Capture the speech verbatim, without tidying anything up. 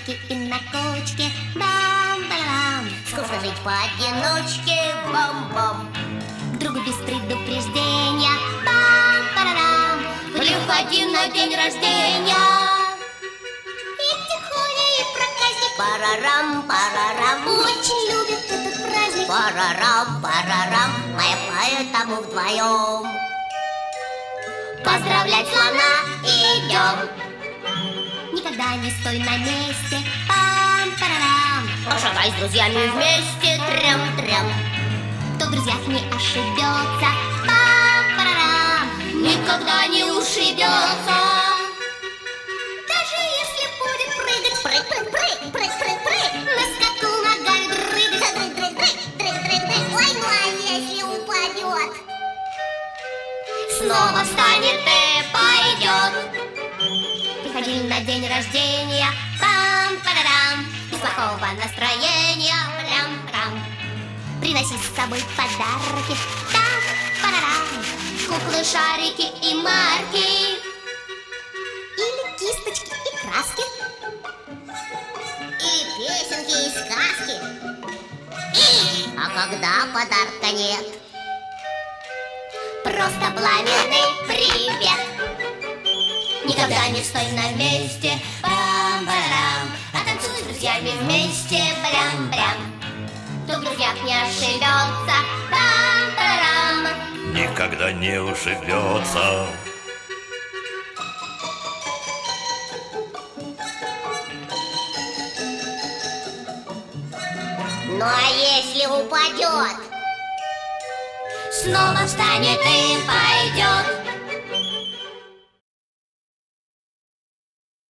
шарики и на кочке. Бам-барам. Скучно жить поодиночке. Бам-бам. Другу без предупреждения. Бам-барам. Приходи на день рождения. И тихоня, и проказник. Парарам, парарам. Очень любит этот праздник. Парарам, парарам. Мы поэтому вдвоем поздравлять слона идем. Никогда не стой на месте. Пам-парарам. Пошагай с друзьями вместе. Трям-трям. Кто в друзьях не ошибется. Пам-парарам. Никогда не ушибется. Даже если будет прыгать. Прыг, прыг, прыг, прыг, прыг, прыг. На скаку ногами дрыгать. Дрыг, дрыг, дрыг, дрыг, дрыг, дрыг. Ой, ну а если упадет, снова встанет и пойдет. Приходили на день рождения. Пам-парарам. Без плохого настроения. Прям-прям. Приноси с собой подарки. Там-парарам. Куклы, шарики и марки. Или кисточки и краски. И песенки, и сказки. И... А когда подарка нет, Просто пламенный привет. никогда не стой на месте. Бам-барам. А танцуй с друзьями вместе. Прям-прям. Кто в друзьях не ошибется. Пам-парарам. Никогда не ушибется. Ну а если упадет, Снова встанет и пойдет.